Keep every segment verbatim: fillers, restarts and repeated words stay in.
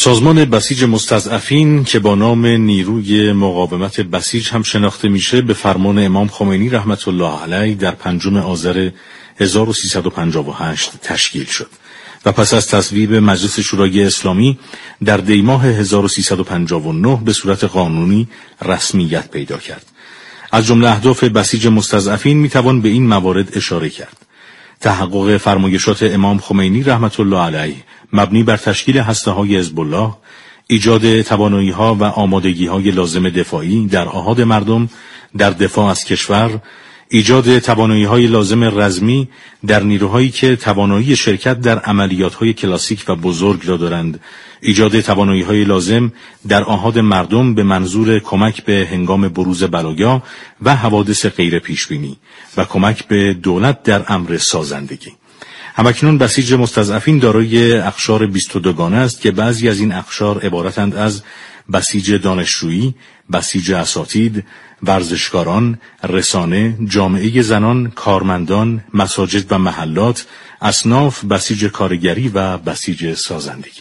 سازمان بسیج مستضعفین که با نام نیروی مقاومت بسیج هم شناخته میشه به فرمان امام خمینی رحمت الله علیه در پنجم آذر هزار و سیصد و پنجاه و هشت تشکیل شد و پس از تصویب مجلس شورای اسلامی در دیماه هزار و سیصد و پنجاه و نه به صورت قانونی رسمیت پیدا کرد. از جمله اهداف بسیج مستضعفین میتوان به این موارد اشاره کرد: تحقق فرمایشات امام خمینی رحمت الله علیه مبنی بر تشکیل هسته‌های حزب الله، ایجاد توانایی‌ها و آمادگی‌های لازم دفاعی در احاد مردم در دفاع از کشور، ایجاد توانایی‌های لازم رزمی در نیروهایی که توانایی شرکت در عملیات‌های کلاسیک و بزرگ را دارند، ایجاد توانایی‌های لازم در احاد مردم به منظور کمک به هنگام بروز بلایا و حوادث غیر پیشبینی و کمک به دولت در امر سازندگی. همکنون بسیج مستضعفین دارای اقشار بیست و دو گانه است که بعضی از این اقشار عبارتند از بسیج دانشجویی، بسیج اساتید، ورزشکاران، رسانه، جامعه زنان، کارمندان، مساجد و محلات، اصناف، بسیج کارگری و بسیج سازندگی.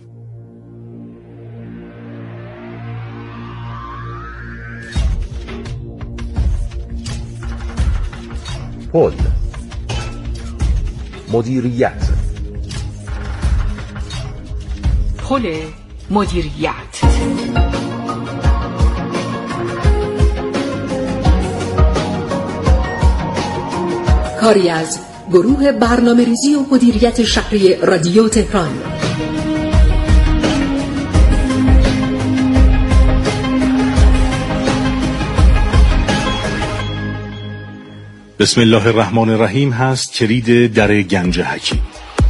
پل مدیریت پل مدیریت کاری از گروه برنامه‌ریزی و مدیریت شهری رادیو تهران. بسم الله الرحمن الرحیم هست کلید در گنج حکیم.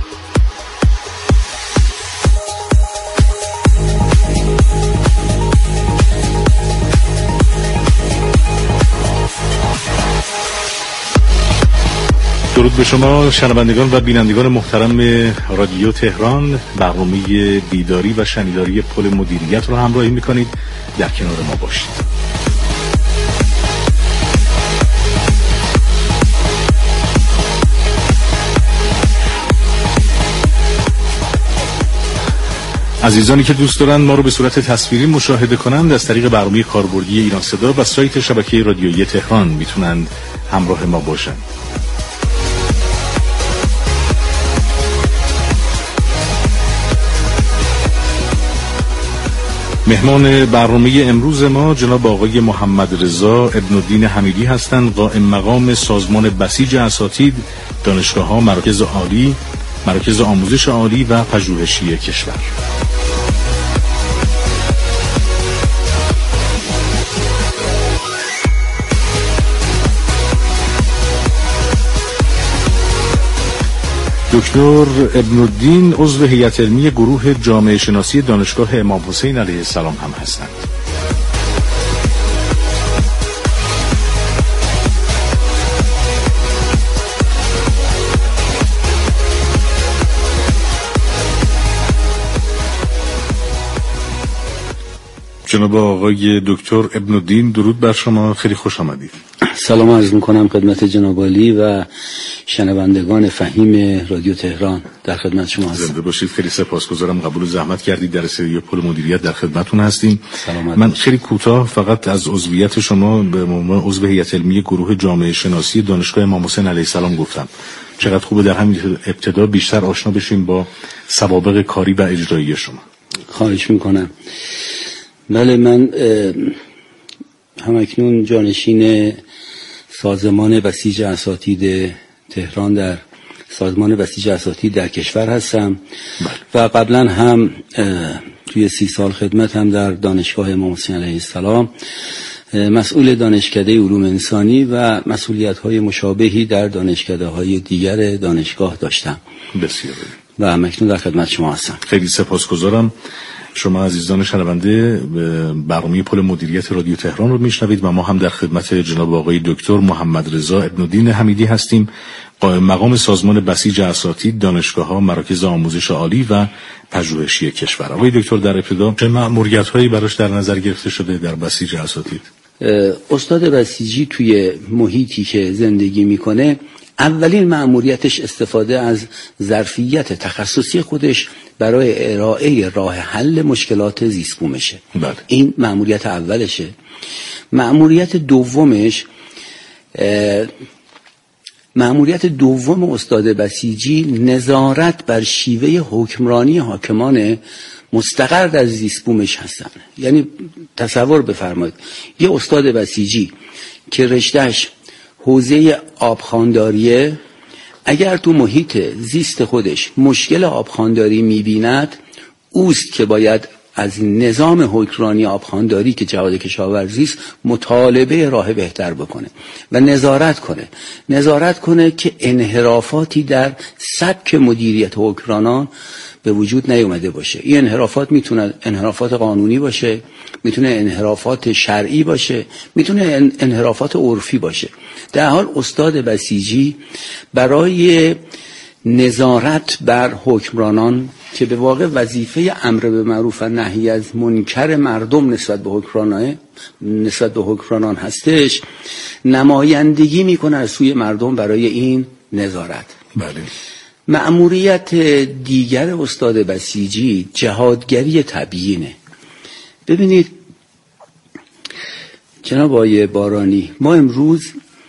درود به شما شنوندگان و بینندگان محترم رادیو تهران. برنامه بیداری و شنیداری پل مدیریت رو همراهی میکنید. در کنار ما باشید. عزیزانی که دوست دارند ما رو به صورت تصویری مشاهده کنند از طریق برنامه کاربردی ایران صدا و سایت شبکه رادیویی تهران میتونند همراه ما باشند. مهمان برنامه امروز ما جناب آقای محمد رضا ابن الدین حمیدی هستند، قائم مقام سازمان بسیج اساتید دانشگاه‌ها، مراکز عالی، مراکز آموزش عالی و پژوهشی کشور. دکتر ابن الدین عضو هیئت علمی گروه جامعه شناسی دانشگاه امام حسین علیه السلام هم هستند. جناب آقای دکتر ابن الدین درود بر شما، خیلی خوش آمدید. سلام عرض میکنم خدمت جناب عالی و شنوندگان فهیم رادیو تهران. در خدمت شما هستم. زنده باشید. خیلی سپاسگزارم قبول زحمت کردید. در استودیو پل مدیریت در خدمتتون هستیم. من خیلی کوتاه فقط از عضویت شما به عنوان عضو هیئت علمی گروه جامعه شناسی دانشگاه امام حسین علیه السلام گفتم. چقدر خوبه در همین ابتدا بیشتر آشنا بشیم با سوابق کاری و اجرایی شما. خواهش میکنم. بله، من همکنون جانشین سازمان بسیج اساتید تهران در سازمان بسیج اساتید در کشور هستم و قبلا هم توی سی سال خدمت هم در دانشگاه امام حسین علیه السلام مسئول دانشکده علوم انسانی و مسئولیت‌های مشابهی در دانشکده‌های دیگر دانشگاه داشتم. بسیار و همکنون در خدمت شما هستم. خیلی سپاسگزارم. شما عزیزان شنونده برنامه پل مدیریت رادیو تهران رو میشنوید و ما هم در خدمت جناب آقای دکتر محمد رضا ابن الدین حمیدی هستیم، قائم مقام سازمان بسیج اساتید دانشگاه‌ها، مراکز آموزش عالی و پژوهشی کشور. آقای دکتر در ابتدا چه مأموریت‌هایی براش در نظر گرفته شده در بسیج اساتید؟ استاد بسیجی توی محیطی که زندگی میکنه اولین مأموریتش استفاده از ظرفیت تخصصی خودش برای ارائه راه حل مشکلات زیست بومشه. بله. این مأموریت اولشه. مأموریت دومش مأموریت دوم استاد بسیجی نظارت بر شیوه حکمرانی حاکمان مستقر در زیست بومش هستن. یعنی تصور بفرمایید یه استاد بسیجی که رشتهش حوزه آبخوانداریه، اگر تو محیط زیست خودش مشکل آبخوانداری می‌بیند، اوست که باید از نظام حکمرانی آبخوانداری که جهاد کشاورزی است مطالبه راه بهتر بکنه و نظارت کنه نظارت کنه که انحرافاتی در سبک مدیریت حکمرانان به وجود نیومده باشه. این انحرافات میتونه انحرافات قانونی باشه، میتونه انحرافات شرعی باشه، میتونه انحرافات عرفی باشه. در حال استاد بسیجی برای نظارت بر حکمرانان که به واقع وظیفه امر به معروف و نهی از منکر مردم نسبت به حکمرانان نسبت به حکمرانان هستش، نمایندگی میکنه از سوی مردم برای این نظارت. بله. مأموریت دیگر استاد بسیجی جهادگری تبیینه. ببینید جناب آقای بارانی، ما امروز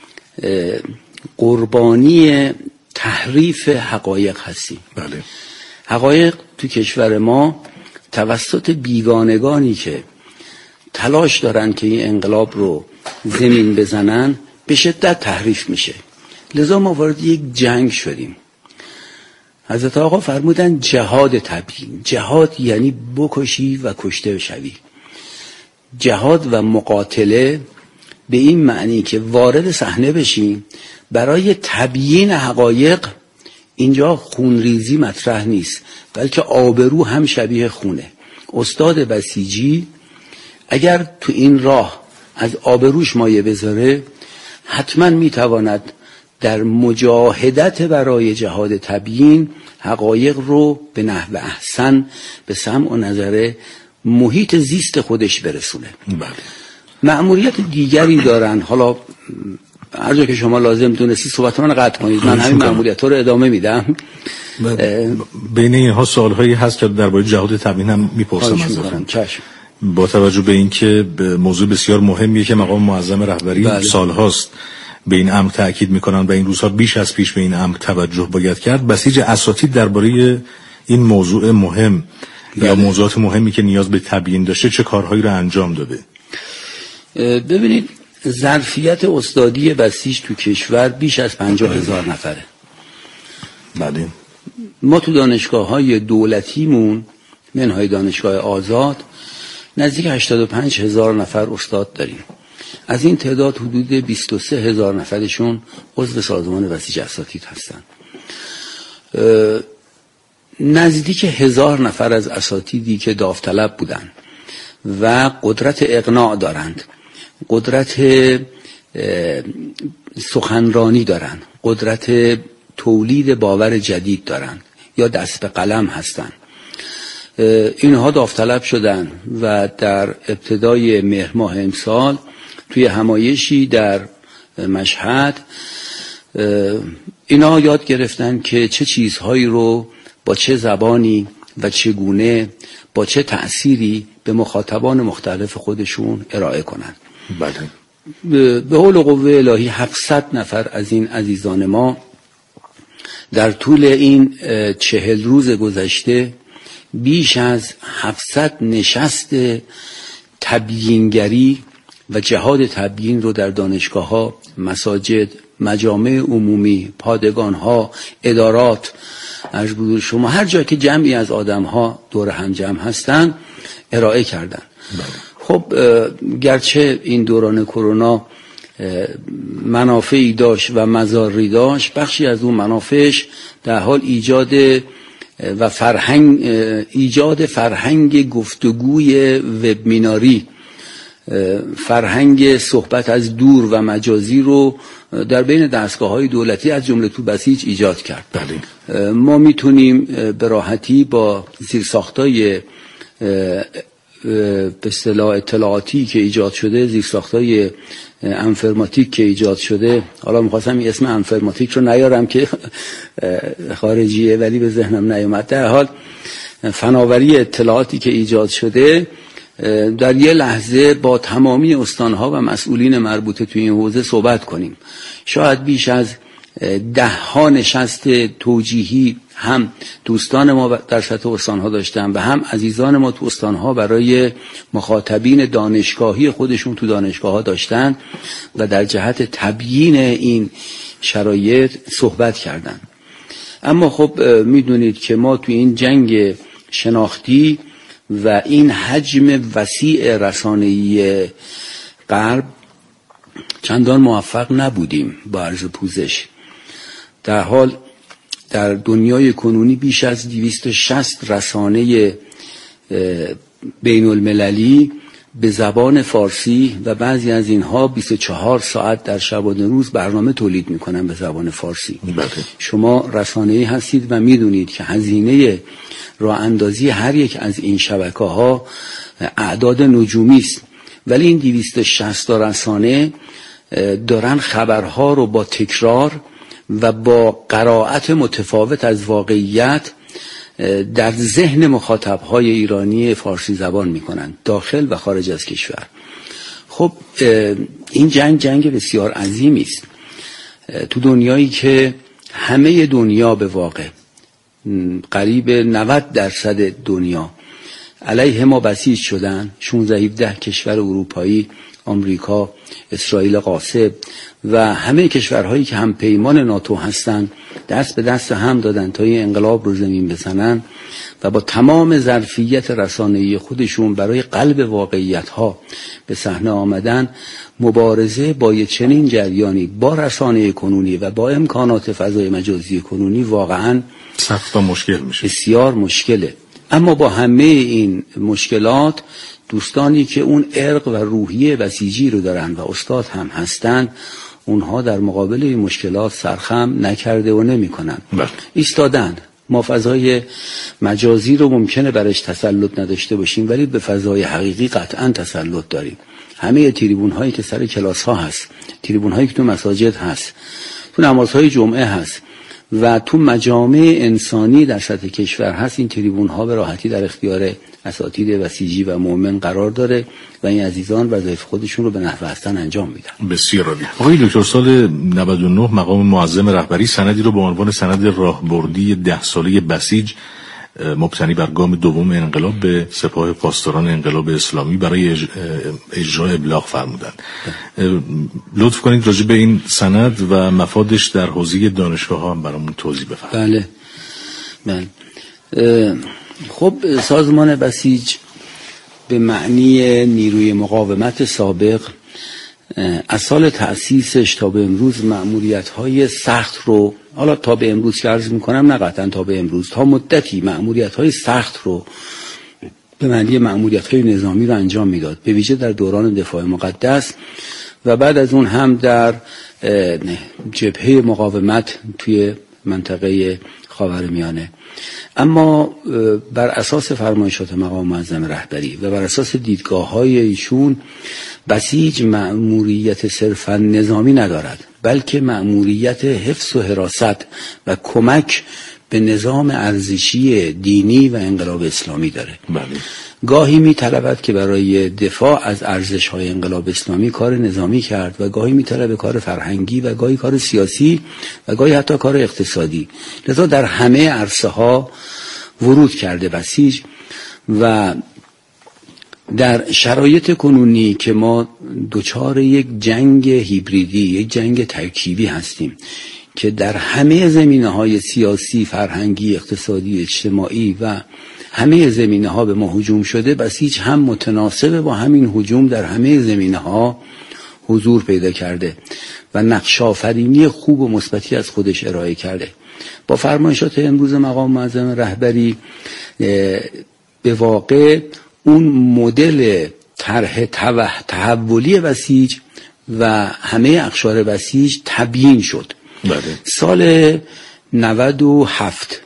قربانی تحریف حقایق هستیم. بله. حقایق تو کشور ما توسط بیگانگانی که تلاش دارن که این انقلاب رو زمین بزنن به شدت تحریف میشه. لذا ما وارد یک جنگ شدیم. حضرت آقا فرمودن جهاد تبیین. جهاد یعنی بکشی و کشته بشوی. جهاد و مقاتله به این معنی که وارد صحنه بشیم برای تبیین حقایق. اینجا خونریزی مطرح نیست، بلکه آبرو هم شبیه خونه. استاد بسیجی اگر تو این راه از آبروش مایه بذاره، حتما میتواند در مجاهدت برای جهاد تبیین حقایق رو به نحو احسن به سمع و نظر محیط زیست خودش برسونه. بله. مأموریت دیگری دارن. حالا هر جا که شما لازم دونستی صحبت من قطع کنید، من همین مأموریت‌ها رو ادامه میدم. بین اینها سوال‌هایی هست که درباره جهاد تبیین هم میپرسم ازتون. چشم. با توجه به اینکه موضوع بسیار مهمیه که مقام معظم رهبری بله. سالهاست به این امر تاکید میکنن و این روزها بیش از پیش به این امر توجه باید کرد، بسیج اساتید درباره این موضوع مهم بله. یا موضوعات مهمی که نیاز به تبیین داشته چه کارهایی رو انجام داده؟ ببینید ظرفیت استادی بسیج تو کشور بیش از پنجاه هزار نفره. بله. ما تو دانشگاه‌های دولتیمون منهای دانشگاه آزاد نزدیک هشتاد و پنج هزار نفر استاد داریم. از این تعداد حدود بیست و سه هزار نفرشون عضو سازمان بسیج اساتید هستن. نزدیک هزار نفر از اساتیدی که داوطلب بودن و قدرت اقناع دارند، قدرت سخنرانی دارند، قدرت تولید باور جدید دارند یا دست به قلم هستند. اینها داوطلب شدن و در ابتدای مهر ماه امسال توی همایشی در مشهد اینها یاد گرفتن که چه چیزهایی رو با چه زبانی و چگونه با چه تأثیری به مخاطبان مختلف خودشون ارائه کنند. بله. به حول و قوه الهی هفتصد نفر از این عزیزان ما در طول این چهل روز گذشته بیش از هفتصد نشست تبیینگری و جهاد تبیین رو در دانشگاه‌ها، مساجد، مجامع عمومی، پادگان‌ها، ادارات، عرض بزرگ شما هر جا که جمعی از آدم‌ها دور هم جمع هستن ارائه کردن. بله. خب گرچه این دوران کرونا منافعی داشت و مضاری داشت، بخشی از اون منافعش در حال ایجاد و فرهنگ ایجاد فرهنگ گفتگوی وبمیناری، فرهنگ صحبت از دور و مجازی رو در بین دستگاه‌های دولتی از جمله تو بسیج ایجاد کرد. بله. ما میتونیم به راحتی با زیرساختای به اصطلاح اطلاعاتی که ایجاد شده، زیرساختای انفرماتیک که ایجاد شده، حالا می‌خواستم این اسم انفرماتیک رو نیارم که خارجیه ولی به ذهنم نیومد، در حال فناوری اطلاعاتی که ایجاد شده در یه لحظه با تمامی استانها و مسئولین مربوطه توی این حوزه صحبت کنیم. شاید بیش از ده ها نشست توجیهی هم دوستان ما در سطح استانها داشتن و هم عزیزان ما تو استانها برای مخاطبین دانشگاهی خودشون تو دانشگاه ها داشتن و در جهت تبیین این شرایط صحبت کردن. اما خب میدونید که ما تو این جنگ شناختی و این حجم وسیع رسانه‌ای غرب چندان موفق نبودیم با عرض پوزش. در حال در دنیای کنونی بیش از دویست و شصت رسانه بین المللی به زبان فارسی و بعضی از اینها بیست و چهار ساعت در شبانه روز برنامه تولید میکنن به زبان فارسی. بله. شما رسانه‌ای هستید و میدونید که هزینه راه اندازی هر یک از این شبکه ها اعداد نجومی است، ولی این دویست و شصت رسانه دارن خبرها رو با تکرار و با قرائت متفاوت از واقعیت در ذهن مخاطبهای ایرانی فارسی زبان میکنن، داخل و خارج از کشور. خب این جنگ جنگ بسیار عظیمی است تو دنیایی که همه دنیا به واقع قریب نود درصد دنیا علیه ما بسیج شدن. شانزده هفده کشور اروپایی، آمریکا، اسرائیل غاصب و همه کشورهایی که هم پیمان ناتو هستند دست به دست هم دادن تا این انقلاب رو زمین بزنن و با تمام ظرفیت رسانه‌ای خودشون برای قلب واقعیت‌ها به صحنه آمدن. مبارزه با یه چنین جریانی با رسانه کنونی و با امکانات فضای مجازی کنونی واقعاً سخت و مشکل میشه، بسیار مشکله. اما با همه این مشکلات دوستانی که اون عرق و روحیه بسیجی رو دارن و استاد هم هستن، اونها در مقابل این مشکلات سرخم نکرده و نمی کنن، ایستادن. ما فضای مجازی رو ممکنه برش تسلط نداشته باشیم، ولی به فضای حقیقی قطعا تسلط داریم. همه تریبون هایی که سر کلاس ها هست، تریبون هایی که تو مساجد هست، تو نمازهای جمعه هست و تو مجامع انسانی در سطح کشور هست، این تریبون ها به راحتی در اختیار اساتید بسیجی و مؤمن قرار داره و این عزیزان وظایف خودشون رو به نحو احسن انجام میدن. بسیار عالی. آقای دکتر، سال نود و نه مقام معظم رهبری سندی رو به عنوان سند راهبردی ده ساله بسیج مبتنی بر گام دوم انقلاب به سپاه پاسداران انقلاب اسلامی برای اجرای ابلاغ فرمودند. لطف کنید راجع به این سند و مفادش در حوزه دانشگاه ها هم برامون توضیح بفرمایید. بله بله. خب سازمان بسیج به معنی نیروی مقاومت سابق از سال تأسیسش تا به امروز مأموریت‌های سخت رو، حالا تا به امروز که عرض می‌کنم نه قطعاً تا به امروز، تا مدتی مأموریت‌های سخت رو به معنی مأموریت‌های نظامی رو انجام میداد، به ویژه در دوران دفاع مقدس و بعد از اون هم در جبهه مقاومت توی منطقه خاورمیانه. اما بر اساس فرمایشات مقام معظم رهبری و بر اساس دیدگاه‌های ایشون بسیج مأموریت صرفاً نظامی ندارد، بلکه مأموریت حفظ و حراست و کمک به نظام ارزشی دینی و انقلاب اسلامی داره. بله. گاهی می‌طلبد که برای دفاع از ارزش‌های انقلاب اسلامی کار نظامی کرد و گاهی می‌طلبه کار فرهنگی و گاهی کار سیاسی و گاهی حتی کار اقتصادی. لذا در همه عرصه‌ها ورود کرده بسیج و در شرایط کنونی که ما دچار یک جنگ هیبریدی، یک جنگ ترکیبی هستیم که در همه زمینه‌های سیاسی، فرهنگی، اقتصادی، اجتماعی و همه زمینه‌ها به ما هجوم شده، بسیج هم متناسب با همین هجوم در همه زمینه‌ها حضور پیدا کرده و نقش آفرینی خوب و مثبتی از خودش ارائه کرده. با فرمایشات امروز مقام معظم رهبری به واقع اون مدل طرح تحولی بسیج و همه اقشار بسیج تبیین شد. بله. سال نود و هفت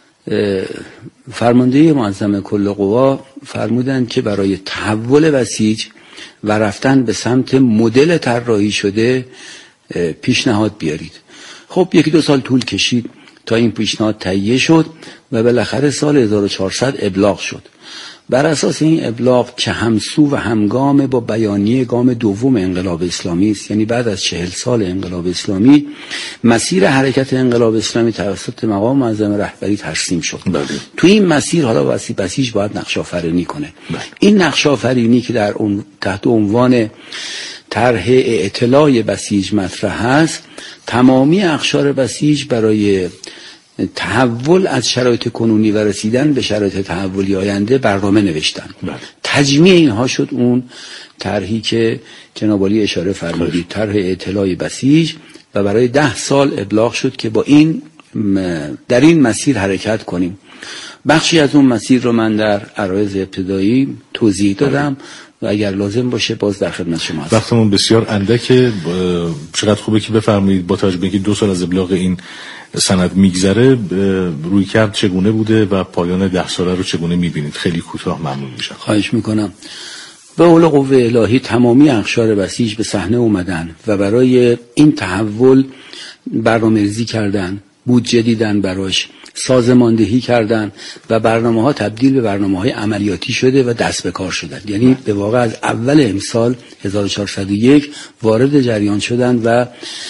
فرمانده معظم کل قوا فرمودند که برای تحول بسیج و رفتن به سمت مدل طراحی شده پیشنهاد بیارید. خب یکی دو سال طول کشید تا این پیشنهاد تهیه شد و بالاخره سال هزار و چهارصد ابلاغ شد. بر اساس این ابلاغ که همسو و همگام با بیانیه گام دوم انقلاب اسلامی است، یعنی بعد از چهل سال انقلاب اسلامی، مسیر حرکت انقلاب اسلامی توسط مقام معظم رهبری ترسیم شد. بله. تو این مسیر حالا بسیج باید نقش آفرینی کنه. بله. این نقش آفرینی که در اون تحت عنوان طرح اطلاع بسیج مطرح هست، تمامی اقشار بسیج برای تحول از شرایط کنونی و رسیدن به شرایط تحولی آینده برنامه نوشتن. بله. تجمیع اینها شد اون طرحی که جناب عالی اشاره فرمودید، طرح اطلاع بسیج، و برای ده سال ابلاغ شد که با این در این مسیر حرکت کنیم. بخشی از اون مسیر رو من در عرایض ابتدایی توضیح دادم و اگر لازم باشه باز در خدمت شما هستم. وقتمون بسیار اندکه، چقدر خوبه که بفرمایید با توجه به اینکه دو سال از ابلاغ این سند میگذره روی کرد چگونه بوده و پایان ده ساله رو چگونه میبینید؟ خیلی کوتاه ممنون میشم. خواهش میکنم. به قول قوه الهی تمامی اقشار بسیج به صحنه اومدن و برای این تحول برنامه‌ریزی کردن، بودجه دیدن براش، سازماندهی کردن و برنامه ها تبدیل به برنامه های عملیاتی شده و دست به کار شدن. یعنی به واقع از اول امسال هزار و چهارصد و یک وارد جریان شدن و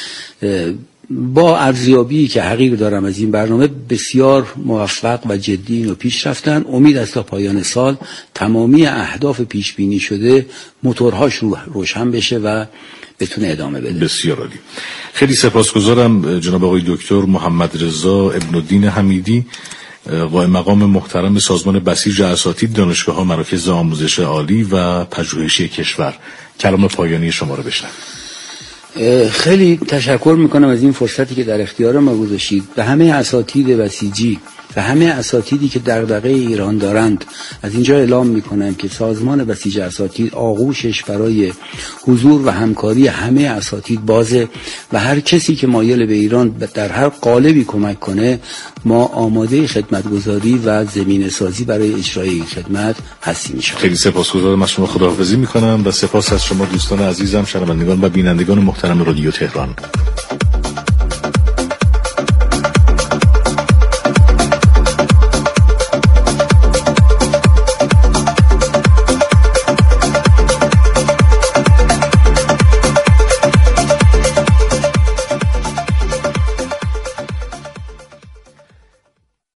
با ارزیابی که حقیق دارم از این برنامه بسیار موفق و جدی اینو پیش رفتن. امید است تا پایان سال تمامی اهداف پیش بینی شده موتورهاش رو روشن بشه و بتونه ادامه بده. بسیار عالی. خیلی سپاسگزارم جناب آقای دکتر محمد رضا ابن الدین حمیدی، قائم مقام محترم سازمان بسیج اساتید دانشگاه‌ها مراکز آموزش عالی و پژوهشی کشور. کلام پایانی شما رو بشنویم. خیلی تشکر میکنم از این فرصتی که در اختیار ما گذاشتید. به همه اساتید بسیجی و همه اساتیدی که دغدغه ایران دارند از اینجا اعلام میکنم که سازمان بسیج اساتید آغوشش برای حضور و همکاری همه اساتید بازه و هر کسی که مایل به ایران در هر قالبی کمک کنه ما آماده خدمتگزاری و زمینه سازی برای اجرای این خدمت هستیم ان شاء الله. خیلی سپاسگزارم از شما، خداحافظی میکنم و سپاس از شما دوستان عزیزم، شنوندگان و بینندگان محترم رادیو تهران.